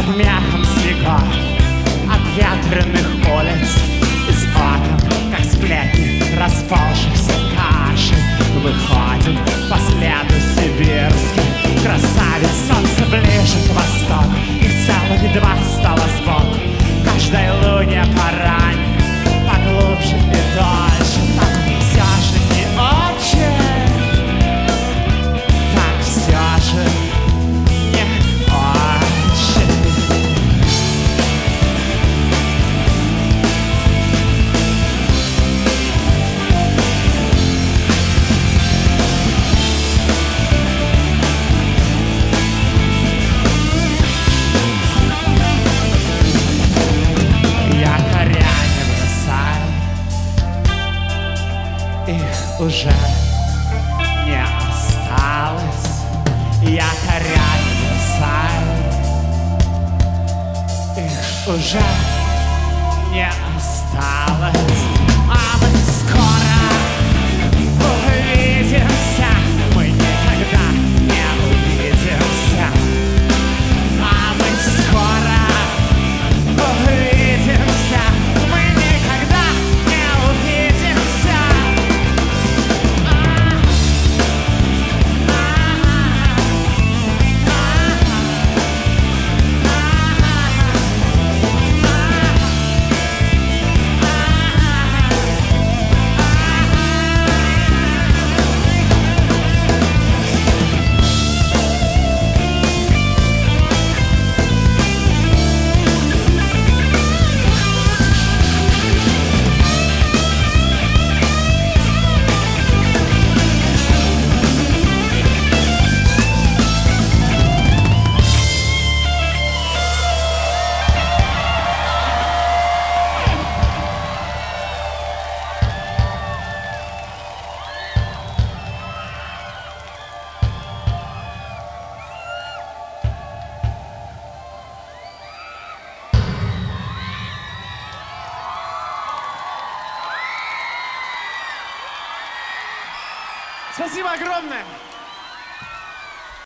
под мехом снегов, от ветреных улиц, из окон, как сплетни расползшихся кашей, выходит по следу сибирский красавец. Солнце ближе к востоку, и целых два стало сбоку. Каждой луне поранее, поглубже и дольше. Так все же не очень, так все же не очень. Я коряне бросаю, их уже не осталось. Я коряне бросаю, их уже не осталось. А мы скоро увидимся, мы никогда не увидимся. А мы скоро увидимся, мы никогда не увидимся. Спасибо огромное!